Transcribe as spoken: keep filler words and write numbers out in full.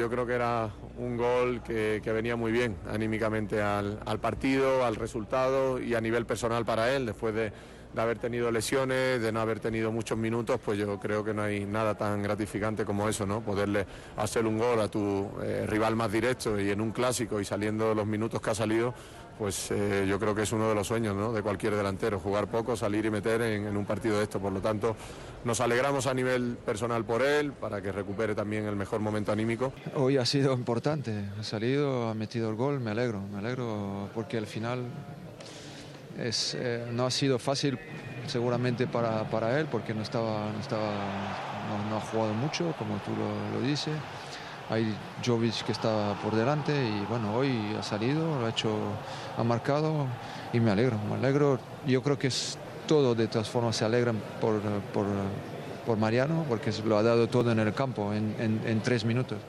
Yo creo que era un gol que, que venía muy bien anímicamente al, al partido, al resultado y a nivel personal para él, después de, de haber tenido lesiones, de no haber tenido muchos minutos, pues yo creo que no hay nada tan gratificante como eso, ¿no? Poderle hacer un gol a tu eh, rival más directo y en un clásico y saliendo los minutos que ha salido, pues eh, yo creo que es uno de los sueños, ¿no?, de cualquier delantero, jugar poco, salir y meter en, en un partido de esto. Por lo tanto, nos alegramos a nivel personal por él, para que recupere también el mejor momento anímico. Hoy ha sido importante, ha salido, ha metido el gol, me alegro, me alegro porque al final es, eh, no ha sido fácil seguramente para, para él, porque no estaba, no, estaba no, no ha jugado mucho, como tú lo, lo dices. Hay Jovic que está por delante y bueno, hoy ha salido, lo ha hecho, ha marcado y me alegro, me alegro. Yo creo que es todo, de todas formas se alegran por, por, por Mariano, porque lo ha dado todo en el campo en, en, en tres minutos.